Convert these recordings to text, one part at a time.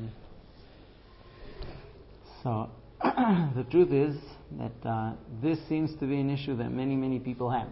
So the truth is that this seems to be an issue that many people have.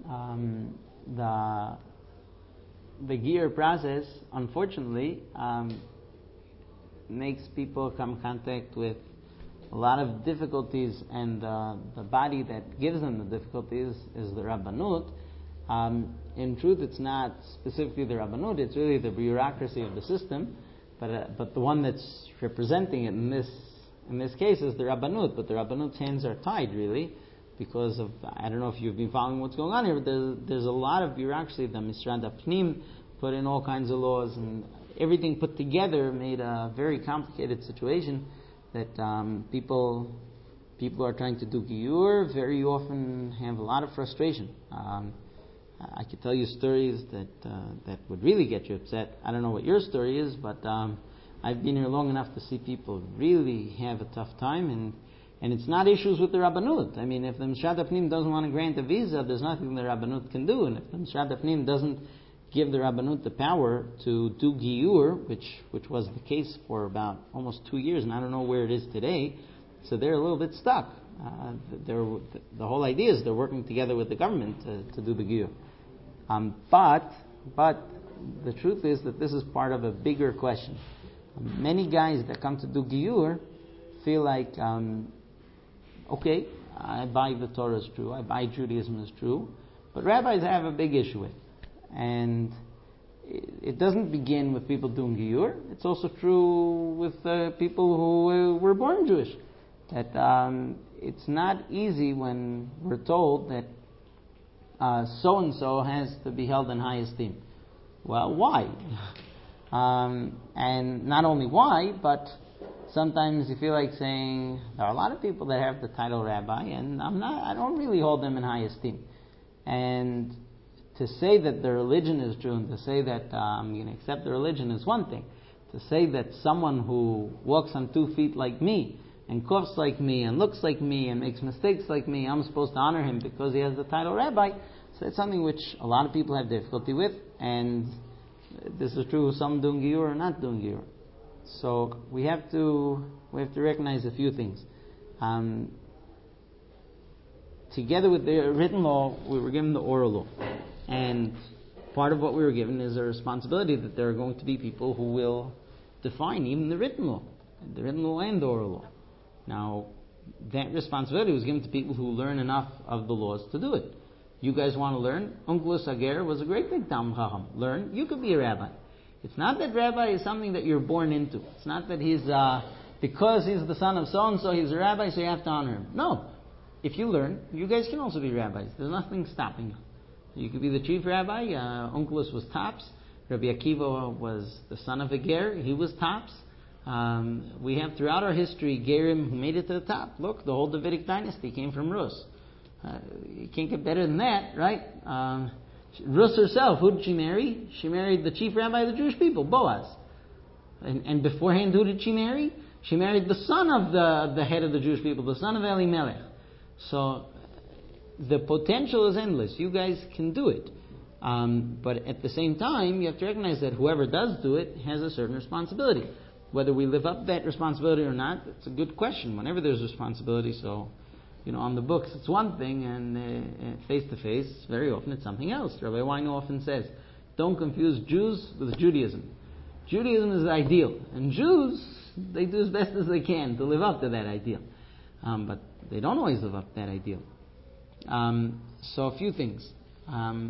The gear process, unfortunately, makes people come in contact with a lot of difficulties, and the body that gives them the difficulties is the Rabbanut. In truth, it's not specifically the Rabbanut; it's really the bureaucracy of the system. But the one that's representing it in this case is the Rabbanut. But the Rabbanut's hands are tied, really, because of, I don't know if you've been following what's going on here, but there's a lot of bureaucracy. The Mishrad HaPnim put in all kinds of laws, and everything put together made a very complicated situation that people are trying to do Giyur very often have a lot of frustration. I could tell you stories that would really get you upset. I don't know what your story is, but I've been here long enough to see people really have a tough time, and it's not issues with the Rabbanut. I mean, if the Mishrad HaPnim doesn't want to grant a visa, there's nothing the Rabbanut can do, and if the Mishrad HaPnim doesn't give the Rabbanut the power to do Giyur, which was the case for about almost 2 years, and I don't know where it is today, so they're a little bit stuck. The whole idea is they're working together with the government to do the Giyur. But the truth is that this is part of a bigger question. Many guys that come to do Giyur feel like, okay, I buy the Torah is true, I buy Judaism is true, but rabbis have a big issue with it. And it doesn't begin with people doing Giyur. It's also true with people who were born Jewish. That it's not easy when we're told that so-and-so has to be held in high esteem. Well, why? And not only why, but sometimes you feel like saying, there are a lot of people that have the title rabbi, and I don't really hold them in high esteem. And to say that the religion is true and to say that I'm going to accept the religion is one thing. To say that someone who walks on 2 feet like me and coughs like me and looks like me and makes mistakes like me, I'm supposed to honor him because he has the title rabbi. So it's something which a lot of people have difficulty with, and this is true of some doing Giyur or not doing Giyur. So we have to recognize a few things. Together with the written law, we were given the oral law. And part of what we were given is a responsibility that there are going to be people who will define even the written law and the oral law. Now, that responsibility was given to people who learn enough of the laws to do it. You guys want to learn? Onkelos Ager was a great big Talmid Chacham. Learn. You could be a rabbi. It's not that rabbi is something that you're born into. It's not that he's, because he's the son of so-and-so, he's a rabbi, so you have to honor him. No. If you learn, you guys can also be rabbis. There's nothing stopping you. You could be the chief rabbi. Onkelos was tops. Rabbi Akiva was the son of a ger. He was tops. We have throughout our history gerim who made it to the top. Look, the whole Davidic dynasty came from Rus. You can't get better than that, right? Rus herself, who did she marry? She married the chief rabbi of the Jewish people, Boaz. And beforehand, who did she marry? She married the son of the head of the Jewish people, the son of Elimelech. So the potential is endless. You guys can do it. But at the same time, you have to recognize that whoever does do it has a certain responsibility. Whether we live up to that responsibility or not, it's a good question. Whenever there's responsibility, so, on the books it's one thing, and face-to-face, very often it's something else. Rabbi Weiner often says, don't confuse Jews with Judaism. Judaism is the ideal, and Jews, they do as best as they can to live up to that ideal. But they don't always live up to that ideal. So a few things. A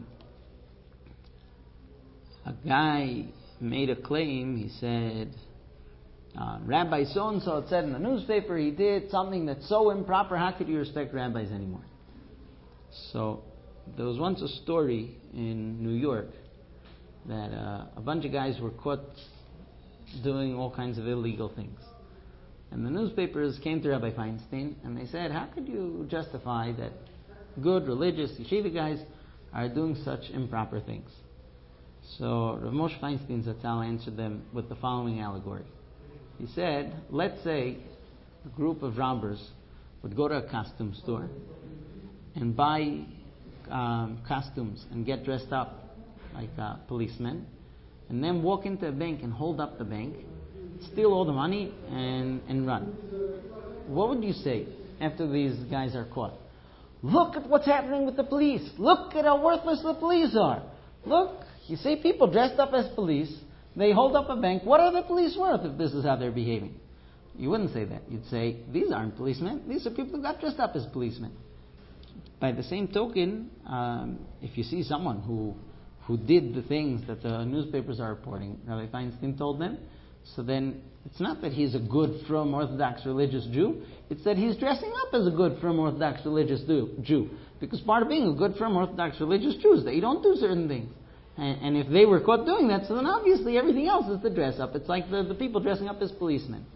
guy made a claim. He said, Rabbi so-and-so said in the newspaper he did something that's so improper, how could you respect rabbis anymore? So there was once a story in New York that a bunch of guys were caught doing all kinds of illegal things. And the newspapers came to Rabbi Feinstein and they said, how could you justify that good, religious, yeshiva guys are doing such improper things? So Rav Moshe Feinstein Zatzal answered them with the following allegory. He said, let's say a group of robbers would go to a costume store and buy costumes and get dressed up like policemen, and then walk into a bank and hold up the bank steal all the money, and run. What would you say after these guys are caught? Look at what's happening with the police. Look at how worthless the police are. Look, you see people dressed up as police. They hold up a bank. What are the police worth if this is how they're behaving? You wouldn't say that. You'd say, these aren't policemen. These are people who got dressed up as policemen. By the same token, if you see someone who did the things that the newspapers are reporting, Rabbi Feinstein told them, so then it's not that he's a good, frum, Orthodox religious Jew. It's that he's dressing up as a good, frum, Orthodox religious Jew. Because part of being a good, frum, Orthodox religious Jew is that you don't do certain things. And if they were caught doing that, so then obviously everything else is the dress up. It's like the people dressing up as policemen.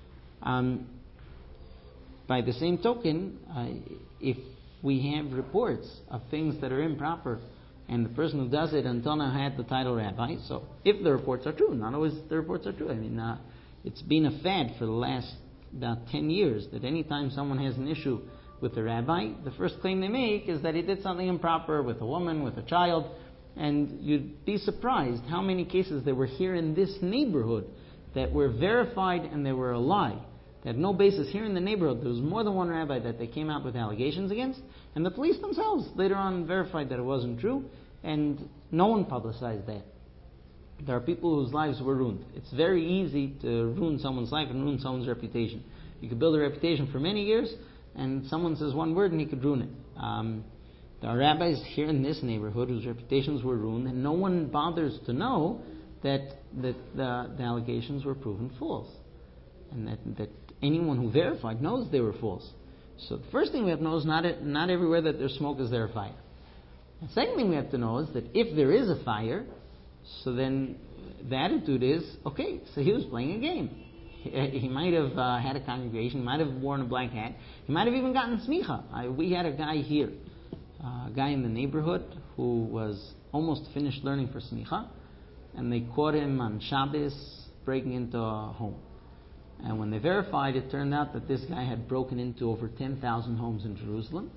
By the same token, if we have reports of things that are improper, and the person who does it until now had the title rabbi, so if the reports are true, not always the reports are true. I mean, it's been a fad for the last about 10 years that anytime someone has an issue with the rabbi, the first claim they make is that he did something improper with a woman, with a child, and you'd be surprised how many cases there were here in this neighborhood that were verified and they were a lie. They had no basis here in the neighborhood. There was more than one rabbi that they came out with allegations against, and the police themselves later on verified that it wasn't true, and no one publicized that. There are people whose lives were ruined. It's very easy to ruin someone's life and ruin someone's reputation. You could build a reputation for many years, and someone says one word and he could ruin it. There are rabbis here in this neighborhood whose reputations were ruined, and no one bothers to know that the allegations were proven false, and that anyone who verified knows they were false. So the first thing we have to know is not everywhere that there's smoke is there a fire. The second thing we have to know is that if there is a fire, so then the attitude is, okay, so he was playing a game. He might have had a congregation, might have worn a black hat, he might have even gotten smicha. We had a guy here, a guy in the neighborhood who was almost finished learning for smicha, and they caught him on Shabbos breaking into a home. And when they verified, it turned out that this guy had broken into over 10,000 homes in Jerusalem.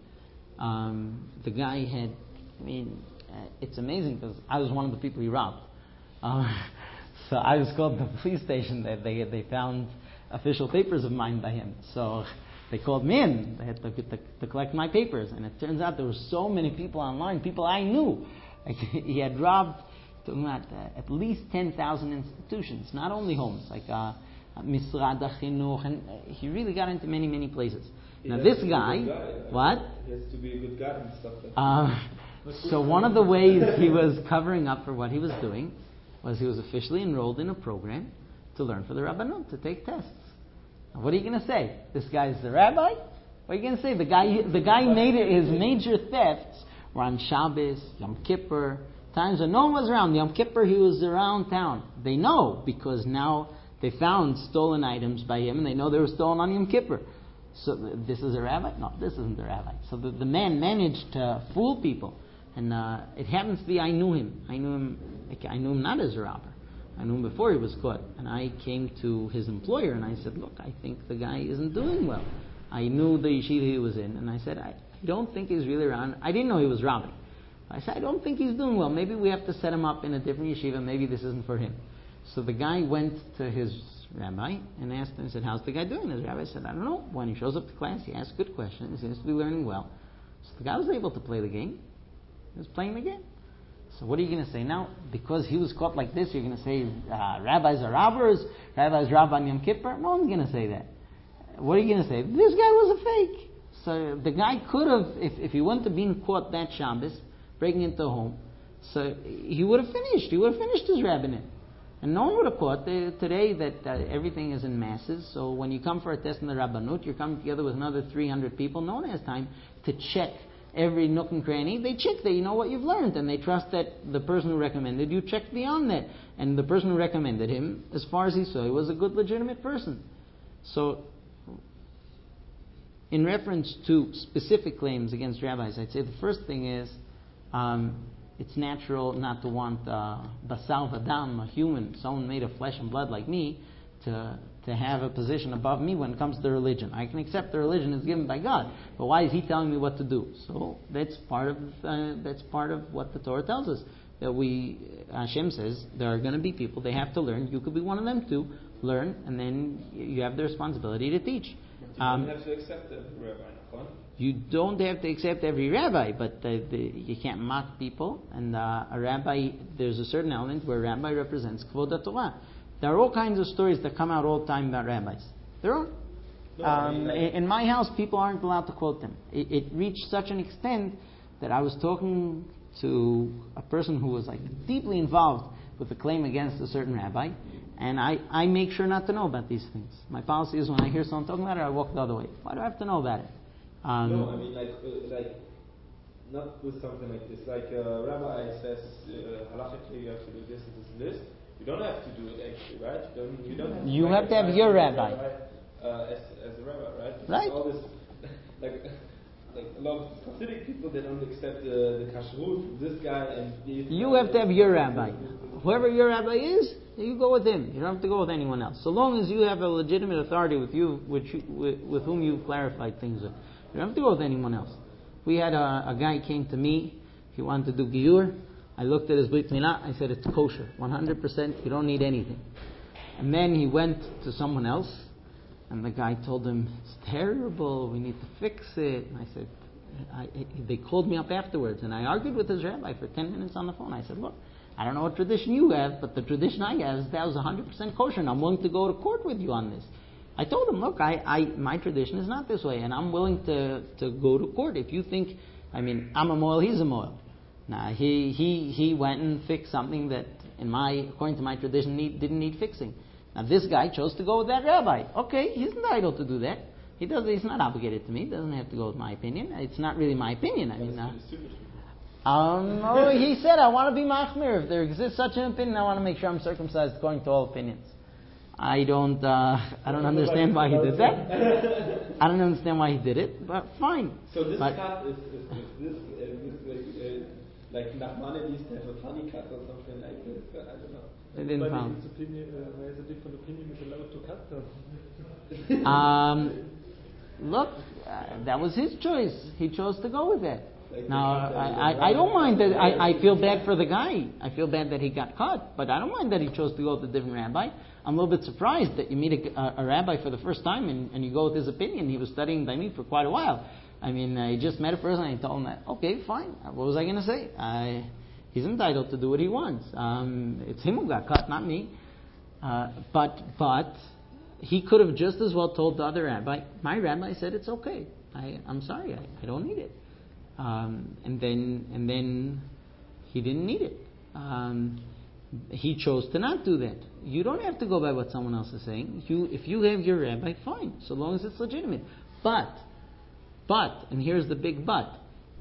The guy had, it's amazing because I was one of the people he robbed. So I was called to the police station that they found official papers of mine by him. So they called me in. They had to collect my papers. And it turns out there were so many people online, people I knew. He had robbed at least 10,000 institutions, not only homes, like Misrad HaChinuch, and he really got into many, many places. Now this guy, what? He has to be a good guy and stuff like that. So one of the ways he was covering up for what he was doing was he was officially enrolled in a program to learn for the Rabbanut, to take tests. Now what are you going to say? This guy's the rabbi? What are you going to say? The guy made it, his major thefts were on Shabbos, Yom Kippur, times when no one was around. Yom Kippur he was around town. They know because now they found stolen items by him and they know they were stolen on Yom Kippur. So this is a rabbi? No, this isn't the rabbi. So the man managed to fool people. And it happens to be I knew him. I knew him not as a robber. I knew him before he was caught. And I came to his employer and I said, look, I think the guy isn't doing well. I knew the yeshiva he was in. And I said, I don't think he's really around. I didn't know he was robbing. I said, I don't think he's doing well. Maybe we have to set him up in a different yeshiva. Maybe this isn't for him. So the guy went to his rabbi and asked him, he said, how's the guy doing? His rabbi said, I don't know. When he shows up to class, he asks good questions. He seems to be learning well. So the guy was able to play the game. He was playing the game. So what are you going to say now? Because he was caught like this, you're going to say rabbis are robbers, rabbis rob on Yom Kippur? No one's going to say that. What are you going to say? This guy was a fake. So the guy could have, if he wouldn't have been caught that Shabbos, breaking into a home, so he would have finished. He would have finished his rabbinate. And no one would have caught today that everything is in masses. So when you come for a test in the Rabbanut, you're coming together with another 300 people. No one has time to check every nook and cranny. They check that you know what you've learned, and they trust that the person who recommended you checked beyond that. And the person who recommended him, as far as he saw, he was a good, legitimate person. So, in reference to specific claims against rabbis, I'd say the first thing is it's natural not to want basar v'dam, a human, someone made of flesh and blood like me, to have a position above me when it comes to religion. I can accept the religion is given by God, but why is He telling me what to do? So that's part of what the Torah tells us. That Hashem says there are going to be people, they have to learn, you could be one of them too, learn, and then you have the responsibility to teach. You don't have to accept every rabbi. You don't have to accept every rabbi, but you can't mock people. And a rabbi, there's a certain element where a rabbi represents Kvod Torah. There are all kinds of stories that come out all the time about rabbis. There are. In my house, people aren't allowed to quote them. It reached such an extent that I was talking to a person who was deeply involved with a claim against a certain rabbi, and I make sure not to know about these things. My policy is when I hear someone talking about it, I walk the other way. Why do I have to know about it? No, I mean not with something like this. Like a rabbi says, halachically you have to do this and this and this. You don't have to do it actually, right? You don't have to. You have to have your rabbi. As a rabbi, right? Right. All this, like a lot of Hasidic people, they don't accept the kashrut from this guy, and you have to have your rabbi. Whoever your rabbi is, you go with him. You don't have to go with anyone else. So long as you have a legitimate authority with you, with whom you've clarified things with. You don't have to go with anyone else. We had a guy came to me. He wanted to do giur. I looked at his brit milah. I said it's kosher, 100%. You don't need anything. And then he went to someone else, and the guy told him it's terrible. We need to fix it. And I said, they called me up afterwards, and I argued with his rabbi for 10 minutes on the phone. I said, look, I don't know what tradition you have, but the tradition I have is that was 100% kosher, and I'm willing to go to court with you on this. I told him, look, my tradition is not this way, and I'm willing to go to court. If you think, I'm a moel, he's a moel. Now, he went and fixed something that, according to my tradition, didn't need fixing. Now, this guy chose to go with that rabbi. Okay, he's entitled to do that. He's not obligated to me. He doesn't have to go with my opinion. It's not really my opinion. He said, I want to be machmir. If there exists such an opinion, I want to make sure I'm circumcised according to all opinions. I don't understand why he did that. I don't understand why he did it, but fine. So this cut is like Nachmanides to have a funny cut or something like this. I don't know. It didn't found. Has a different opinion, is allowed to cut them. Look, that was his choice. He chose to go with that. Now, I don't mind that. I feel bad for the guy. I feel bad that he got caught, but I don't mind that he chose to go with a different rabbi. I'm a little bit surprised that you meet a rabbi for the first time and you go with his opinion. He was studying Daimit for quite a while. I just met a person and I told him that, okay, fine. What was I going to say? He's entitled to do what he wants. It's him who got caught, not me. But he could have just as well told the other rabbi, my rabbi said it's okay. I'm sorry, I don't need it. And then he didn't need it. He chose to not do that. You don't have to go by what someone else is saying. If you have your rabbi, fine, so long as it's legitimate. But, and here's the big but.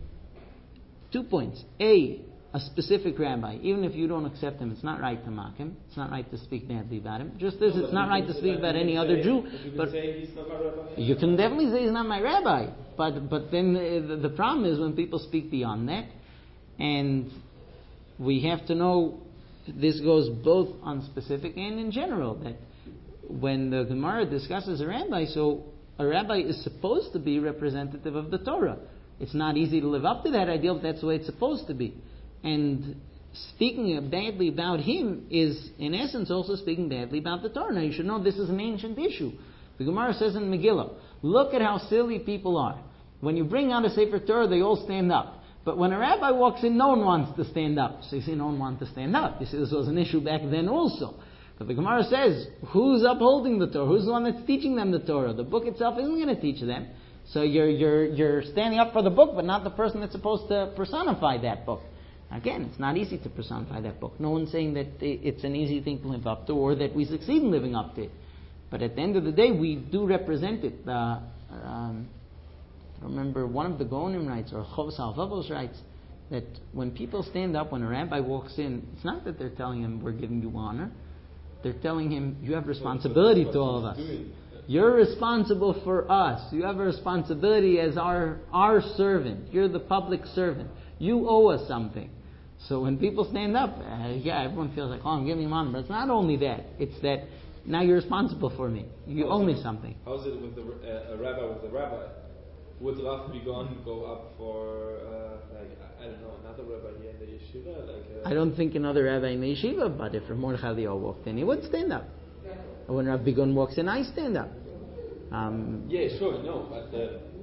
2 points. A specific rabbi, even if you don't accept him, it's not right to mock him. It's not right to speak badly about him. Just as it's not right to speak about any other Jew. But you can definitely say he's not my rabbi. But then the problem is when people speak beyond that, and we have to know this goes both on specific and in general. That when the Gemara discusses a rabbi, so a rabbi is supposed to be representative of the Torah. It's not easy to live up to that ideal, but that's the way it's supposed to be. And speaking badly about him is, in essence, also speaking badly about the Torah. Now, you should know this is an ancient issue. The Gemara says in Megillah, look at how silly people are. When you bring out a Sefer Torah, they all stand up. But when a rabbi walks in, no one wants to stand up. So you see, no one wants to stand up. You see, this was an issue back then also. But the Gemara says, who's upholding the Torah? Who's the one that's teaching them the Torah? The book itself isn't going to teach them. So you're standing up for the book, but not the person that's supposed to personify that book. Again, it's not easy to personify that book. No one's saying that it's an easy thing to live up to or that we succeed in living up to it. But at the end of the day, we do represent it. I remember one of the Gaonim writes, or Chovos HaLevavos writes, that when people stand up, when a rabbi walks in, it's not that they're telling him, we're giving you honor. They're telling him, you have responsibility to all of us. You're responsible for us. You have a responsibility as our servant. You're the public servant. You owe us something. So when people stand up, everyone feels like, I'm giving him honor. But it's not only that. It's that now you're responsible for me. You owe me something. How's it with a rabbi with a rabbi? Would Rav Bigon go up for, another rabbi here in the yeshiva? I don't think another rabbi in the yeshiva, but if Rav Mordechai Eliyahu walked in, he would stand up. when Rav Bigun walks in, I stand up. Yeah, sure, no, but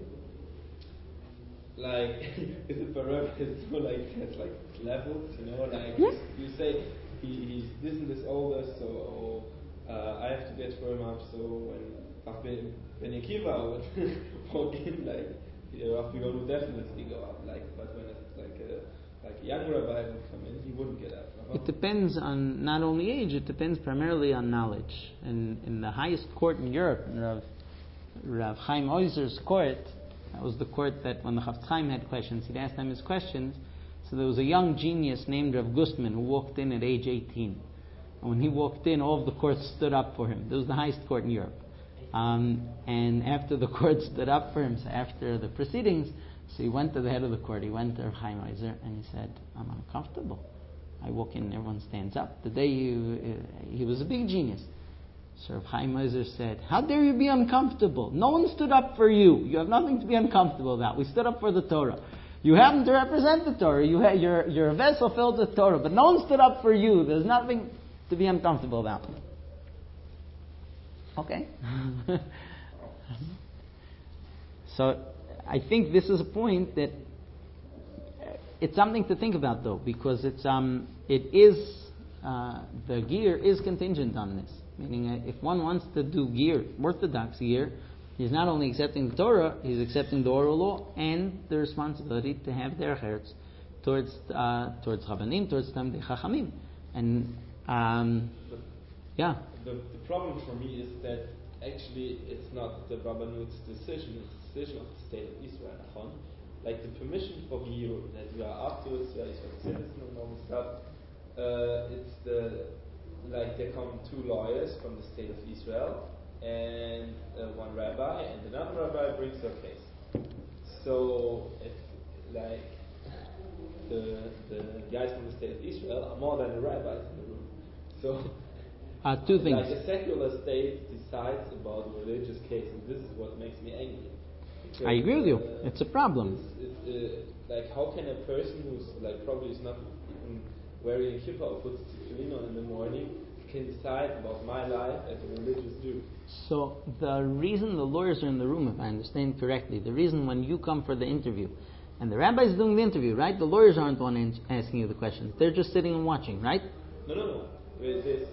like, is it forever? It's so like has like levels, you know? Like you say he's this and this older, so I have to get firm up. So when Yekiva would walk in, like Rav Bigun would definitely go up. Like, but when it's like a young rabbi would come in, he wouldn't get up. It depends on not only age; it depends primarily on knowledge. And in the highest court in Europe, in Rav Chaim Oizer's court, that was the court that when the Chafetz Chaim had questions, he'd ask them his questions. So there was a young genius named Rav Gustman who walked in at age 18. And when he walked in, all of the court stood up for him. It was the highest court in Europe. And after the court stood up for him, so after the proceedings, so he went to the head of the court, he went to Rav Chaim Oizer, and he said, I'm uncomfortable. I walk in, everyone stands up. The day he was a big genius. So Rav Chaim Oizer said, how dare you be uncomfortable? No one stood up for you. You have nothing to be uncomfortable about. We stood up for the Torah. You happen to represent the Torah. You're a vessel filled with Torah, but no one stood up for you. There's nothing to be uncomfortable about. Okay. So I think this is a point that it's something to think about, though, because the gear is contingent on this. Meaning, if one wants to do gear, Orthodox gear, he's not only accepting the Torah, he's accepting the oral law and the responsibility to have derech eretz towards Rabbanim, towards Talmidei Chachamim. And the problem for me is that actually it's not the Rabbanut's decision; it's the decision of the state of Israel. Nachon? Like the permission for gear that we are afterwards, Israel citizen and all this stuff. It's there come two lawyers from the state of Israel and one rabbi, and another rabbi brings their case. So it's like the guys from the state of Israel are more than the rabbis in the room. So two things. Like a secular state decides about a religious case, and this is what makes me angry. Because, I agree with you. It's a problem. Like, how can a person who's like probably is not even wearing a kippah or puts tefillin on in the morning can decide about my life as a religious Jew? So the reason the lawyers are in the room, if I understand correctly, the reason when you come for the interview, and the rabbi is doing the interview, right? The lawyers aren't the one asking you the questions. They're just sitting and watching, right? No. It's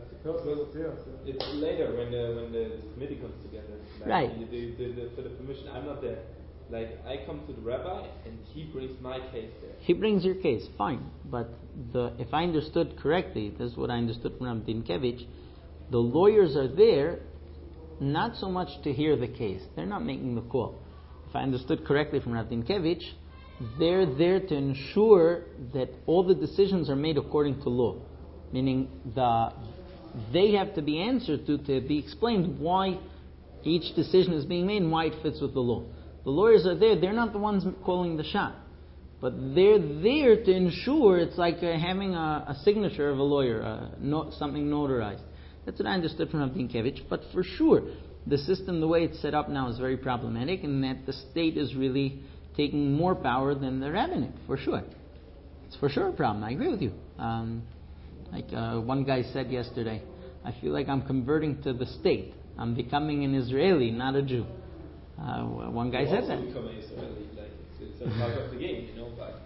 later when the committee comes together. Like right. For the permission, I'm not there. Like, I come to the rabbi and he brings my case there. He brings your case, fine. But if I understood correctly, this is what I understood from Rav Dinkevich, the lawyers are there not so much to hear the case. They're not making the call. If I understood correctly from Rav Dinkevich, they're there to ensure that all the decisions are made according to law. Meaning they have to be answered to be explained why each decision is being made and why it fits with the law. The lawyers are there. They're not the ones calling the shot. But they're there to ensure it's like having a signature of a lawyer, something notarized. That's what I understood from Rav Dinkevich. But for sure, the system, the way it's set up now, is very problematic, and that the state is really taking more power than the rabbinate, for sure. It's for sure a problem. I agree with you. One guy said yesterday, I feel like I'm converting to the state. I'm becoming an Israeli, not a Jew. One guy said that. Become an Israeli, like it's a part of the game, you know. But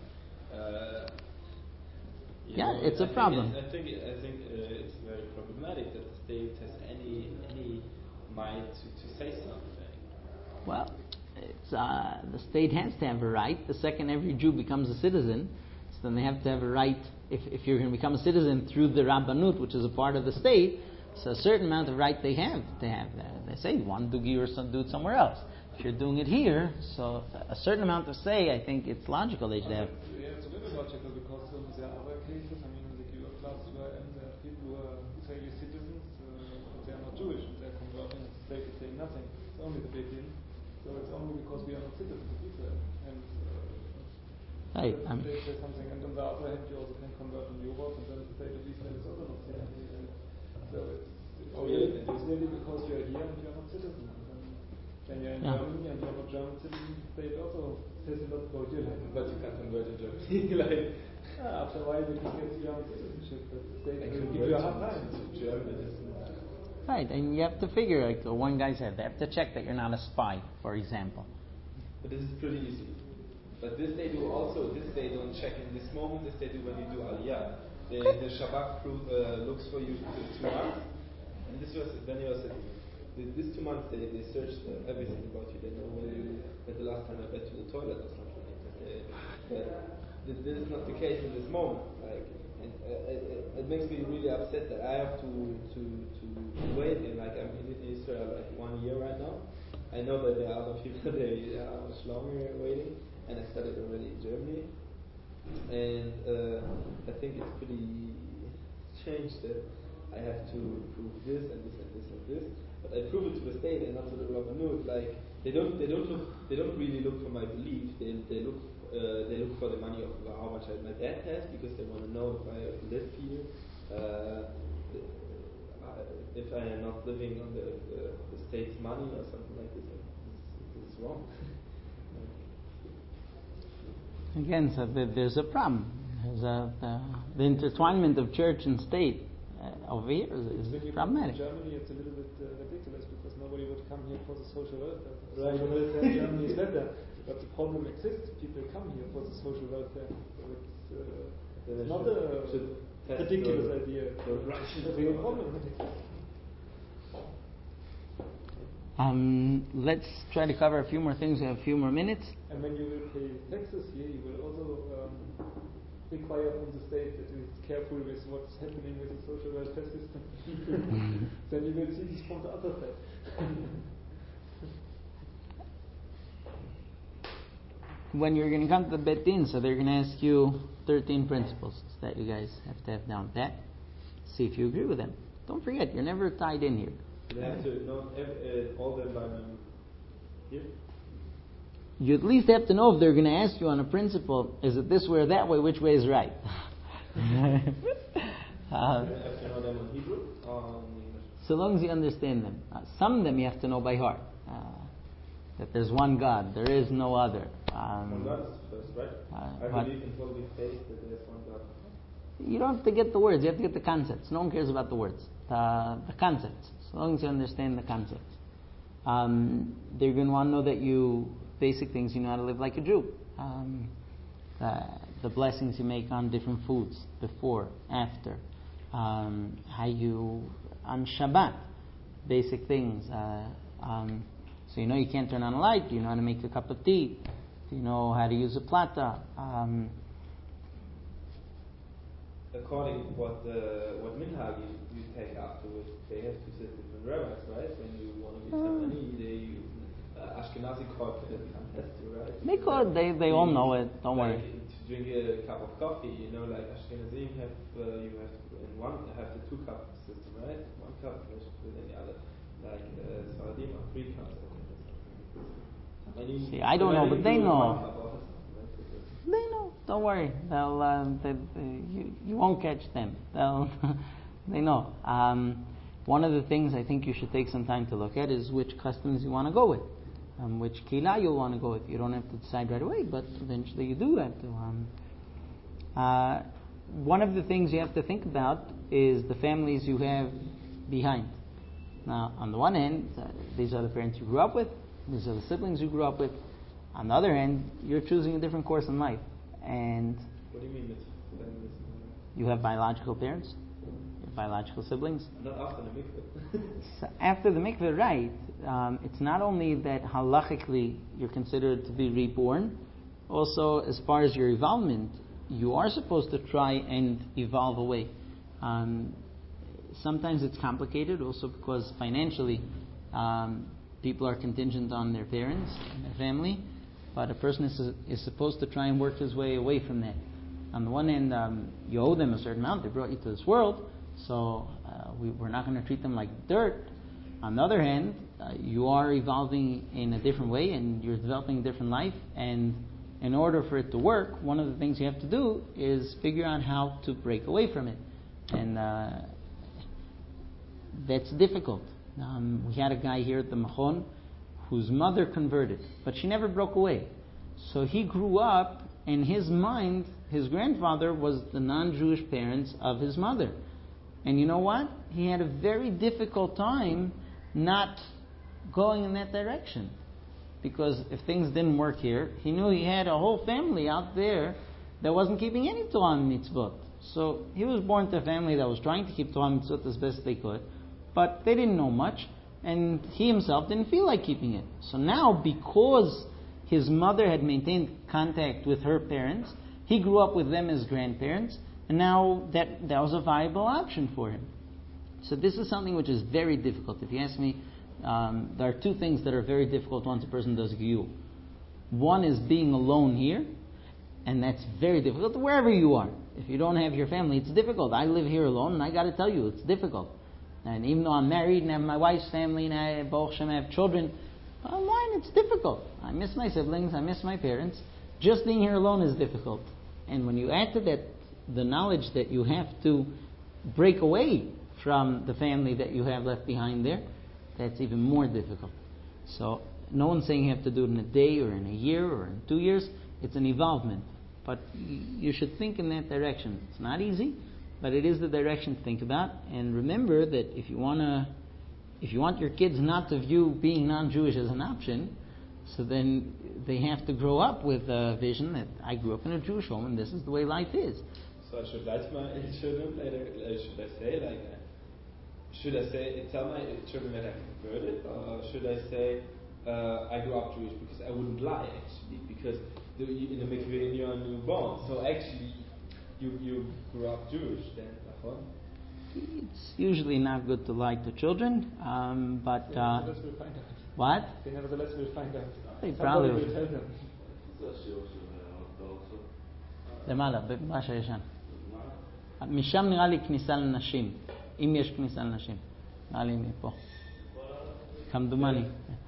it's a problem. I think it's very problematic that the state has any mind to say something. Well, it's the state has to have a right. The second every Jew becomes a citizen, so then they have to have a right. If you're going to become a citizen through the Rabbanut, which is a part of the state, so a certain amount of right they have. They say you want to do gear or do it somewhere else. If you're doing it here, so a certain amount of say, I think it's logical they should have. Yeah, it's a little logical because there are other cases. I mean, in the Gear class, there are people who are Israeli citizens, but they are not Jewish, and they're converting. The state is saying nothing. It's only the big deal. So it's only because we are not citizens of Israel. And they say something. And on the other hand, you also can convert in Europe, and then the state of Israel is also not citizen. So it's really because you are here and you are not citizen. When you're in Germany and you're not German citizen, the state also says a lot about you. But you can't convert in Germany. After a while you can get German citizenship, but the state can will give you a hard time. to German. Right, and you have to figure, like one guy said, they have to check that you're not a spy, for example. But this is pretty easy. But this they do also, this they don't check in this moment, this they do when you do Aliyah. The Shabbat crew looks for you for 2 months, and this was when you was these 2 months they searched everything about you. They know where you went the last time I went to the toilet or something like that. But this is not the case in this moment. Like, and it makes me really upset that I have to wait. And like I'm in Israel like 1 year right now. I know that there are other people they are much longer waiting, and I studied already in Germany. And I think it's pretty strange that I have to prove this and this and this and this, but I prove it to the state and not to the Rabbanut. Like they don't really look for my belief. They look for the money of how much my dad has, because they want to know if I live here, if I am not living on the state's money or something like this. This is wrong. Again, so there's a problem. The intertwinement of church and state over here is problematic. In Germany, it's a little bit ridiculous because nobody would come here for the social welfare. Social welfare in Germany is better, but the problem exists. People come here for the social welfare. So it's not a ridiculous idea. It's a real problem. Let's try to cover a few more things. We have a few more minutes. And when you will pay taxes here, you will also require from the state that it's careful with what's happening with the social welfare system. Then you will see this from the other side. When you're going to come to the Bet Din, so they're going to ask you 13 principles that you guys have to have down pat. See if you agree with them. Don't forget, you're never tied in here. They have to know all the environment here. You at least have to know if they're going to ask you on a principle, is it this way or that way, which way is right? You have to know them in Hebrew or in English? So long as you understand them. Some of them you have to know by heart. That there's one God, there is no other. One God is first, right? I believe in totally faith that there's one God. You don't have to get the words, you have to get the concepts. No one cares about the words. The concepts. As long as you understand the concepts. They're going to want to know that basic things, you know how to live like a Jew. The blessings you make on different foods, before, after. How you, on Shabbat, basic things. So you know you can't turn on a light, you know how to make a cup of tea, you know how to use a plata. According to what minhag you take afterwards, they have to sit different rabbis, right? When you want to be Tamani, they use Ashkenazi code for the right? They all know it. Don't worry. To drink a cup of coffee, you know, like Ashkenazim you have the 2 cup system, right? 1 cup with any other, like Sfaradim or 3 cups. See, I don't know, but they know. They know. Don't worry. You won't catch them. They know. One of the things I think you should take some time to look at is which customs you want to go with, which kila you'll want to go with. You don't have to decide right away, but eventually you do have to. One of the things you have to think about is the families you have behind. Now, on the one hand, these are the parents you grew up with. These are the siblings you grew up with. On the other hand, you're choosing a different course in life. And what do you mean? You have biological parents? You have biological siblings? Not after the mikveh. So after the mikveh, right. It's not only that halachically you're considered to be reborn, also as far as your evolvement, you are supposed to try and evolve away. Sometimes it's complicated also because financially people are contingent on their parents and their family, but a person is supposed to try and work his way away from that. On the one hand, you owe them a certain amount. They brought you to this world, so we're not going to treat them like dirt. On the other hand, you are evolving in a different way and you're developing a different life, and in order for it to work, one of the things you have to do is figure out how to break away from it. And that's difficult. We had a guy here at the Machon whose mother converted, but she never broke away. So he grew up, in his mind, his grandfather was the non-Jewish parents of his mother. And you know what? he had a very difficult time not going in that direction. Because if things didn't work here, he knew he had a whole family out there that wasn't keeping any Torah and mitzvot. So he was born to a family that was trying to keep Torah and mitzvot as best they could, but they didn't know much, and he himself didn't feel like keeping it. So now, because his mother had maintained contact with her parents, he grew up with them as grandparents, and now that was a viable option for him. So this is something which is very difficult. If you ask me, there are two things that are very difficult once a person does giyur. One is being alone here, and that's very difficult wherever you are. If you don't have your family, it's difficult. I live here alone, and I got to tell you, it's difficult. And even though I'm married and have my wife's family and I have children, online it's difficult. I miss my siblings, I miss my parents. Just being here alone is difficult. And when you add to that the knowledge that you have to break away from the family that you have left behind there, that's even more difficult. So no one's saying you have to do it in a day or in a year or in 2 years. It's an evolvement. But you should think in that direction. It's not easy, but it is the direction to think about. And remember that if you want your kids not to view being non-Jewish as an option, so then they have to grow up with a vision that I grew up in a Jewish home and this is the way life is. So I should let my children should I say tell my children that I converted, or should I say I grew up Jewish? Because I wouldn't lie actually, because in the mikveh you're newborn, so actually you grew up Jewish then. It's usually not good to lie to children, but nevertheless we'll find out. What? Nevertheless we'll find out. They probably will tell them. למעלה, במה שישן. משם נראה לי כניסה לנשים, אם יש כניסה לנשים. נראה לי מפה. כמדומני.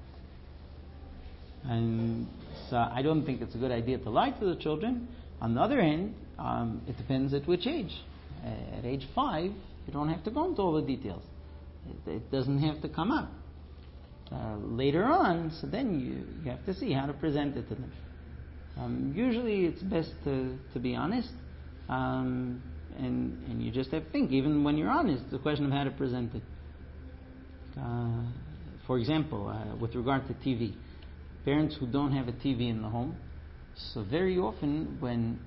And so I don't think it's a good idea to lie to the children. On the other hand, it depends at which age. At age 5, you don't have to go into all the details. It doesn't have to come up. Later on, so then you have to see how to present it to them. Usually it's best to be honest, and you just have to think. Even when you're honest, it's a question of how to present it. For example, with regard to TV, parents who don't have a TV in the home, so very often when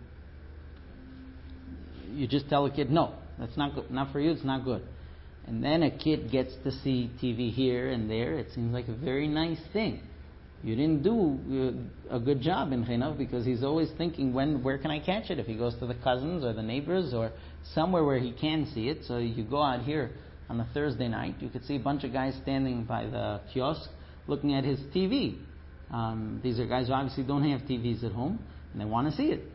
you just tell a kid, no, that's not good, not for you, it's not good. And then a kid gets to see TV here and there, it seems like a very nice thing. You didn't do a good job in chinuch, because he's always thinking, where can I catch it? If he goes to the cousins or the neighbors or somewhere where he can see it. So you go out here on a Thursday night, you could see a bunch of guys standing by the kiosk looking at his TV. These are guys who obviously don't have TVs at home and they want to see it.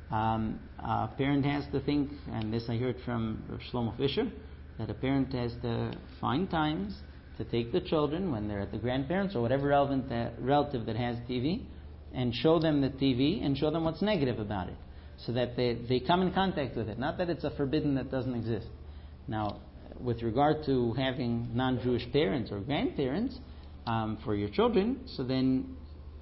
A parent has to think, and this I heard from Shlomo Fisher, that a parent has to find times to take the children when they're at the grandparents or whatever relative that has TV, and show them the TV and show them what's negative about it, so that they come in contact with it. Not that it's a forbidden that doesn't exist. Now, with regard to having non-Jewish parents or grandparents for your children, so then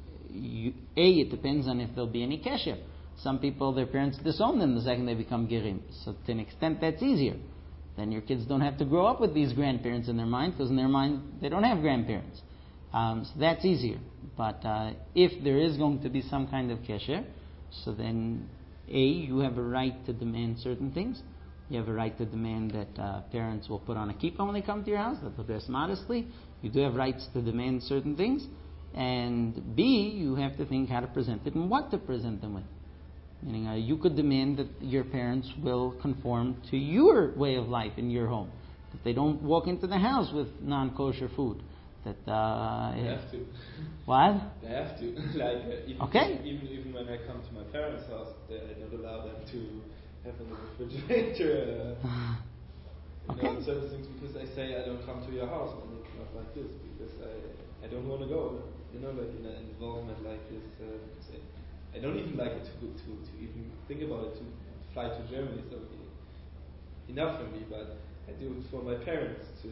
it depends on if there'll be any kesher. Some people, their parents disown them the second they become gerim. So to an extent, that's easier. Then your kids don't have to grow up with these grandparents in their mind, because in their mind they don't have grandparents. So that's easier. But if there is going to be some kind of kesher, so then you have a right to demand certain things. You have a right to demand that parents will put on a kippah when they come to your house, that they'll dress modestly. You do have rights to demand certain things. And B, you have to think how to present it and what to present them with. Meaning, you could demand that your parents will conform to your way of life in your home. That they don't walk into the house with non-kosher food. That they have to. What? They have to. Even when I come to my parents' house, I don't allow them to have a refrigerator. Certain things, because I say I don't come to your house when it's not like this, because I don't want to go. Like in an involvement like this. I don't even like it to even think about it, to fly to Germany. So enough for me, but I do it for my parents to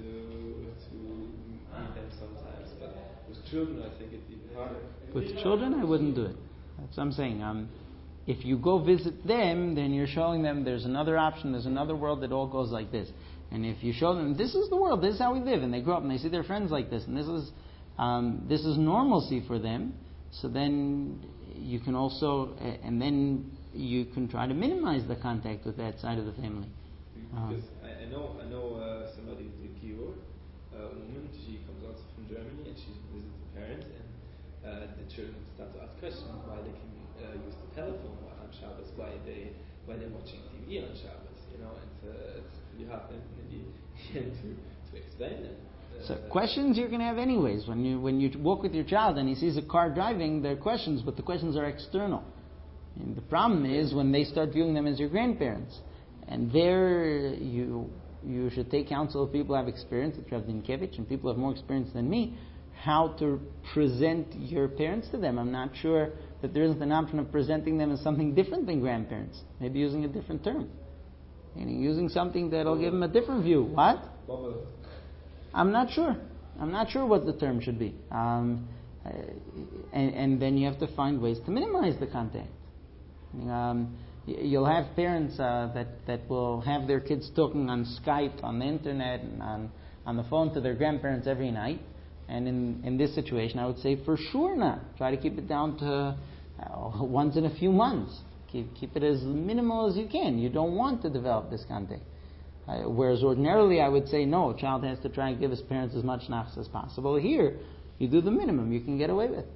meet them sometimes. But with children, I think it's even harder. With children, I wouldn't do it. That's what I'm saying. If you go visit them, then you're showing them there's another option, there's another world that all goes like this. And if you show them, this is the world, this is how we live, and they grow up and they see their friends like this, and this is normalcy for them, so then you can also, and then you can try to minimize the contact with that side of the family. Because I know somebody who's a Gior, a woman. She comes also from Germany and she visits the parents, and the children start to ask questions why they can use the telephone on Shabbos, why they're watching TV on Shabbos. And it's pretty hard in the end to explain it. So questions you're going to have anyways. When you walk with your child and he sees a car driving, there are questions, but the questions are external. And the problem is when they start viewing them as your grandparents. And there you should take counsel of people who have experience, like Rav Dinkevich, and people who have more experience than me, how to present your parents to them. I'm not sure that there isn't an option of presenting them as something different than grandparents. Maybe using a different term. Meaning using something that'll give them a different view. What? I'm not sure. I'm not sure what the term should be. And then you have to find ways to minimize the contact. You'll have parents that will have their kids talking on Skype, on the internet, and on the phone to their grandparents every night. And in this situation, I would say for sure not. Try to keep it down to once in a few months. Keep it as minimal as you can. You don't want to develop this contact. Whereas ordinarily I would say no, a child has to try and give his parents as much nachas as possible. Here, you do the minimum you can get away with.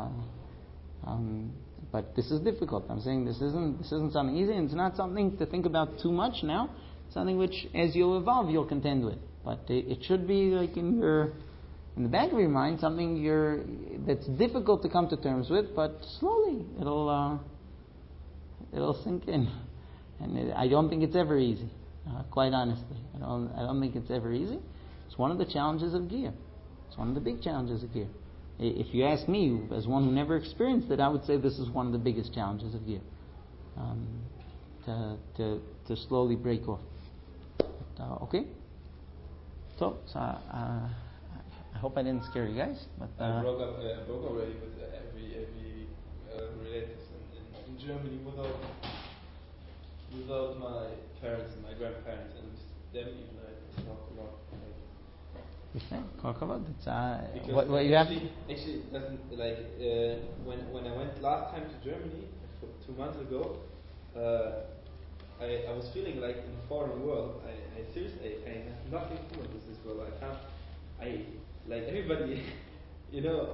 But this is difficult. I'm saying this isn't something easy, and it's not something to think about too much now. It's something which, as you'll evolve, you'll contend with. But it should be like in the back of your mind, something that's difficult to come to terms with, but slowly it'll sink in. And I don't think it's ever easy. Quite honestly, I don't think it's ever easy. It's one of the challenges of Giyah. It's one of the big challenges of Giyah. If you ask me, as one who never experienced it, I would say this is one of the biggest challenges of Giyah. To slowly break off. Okay? So I hope I didn't scare you guys. But I broke already with every relatives in Germany without my parents and my grandparents, and them even I talked about. What you have? Actually, it doesn't when I went last time to Germany 2 months ago. I was feeling like in a foreign world. I seriously I have nothing common with this world. I like everybody,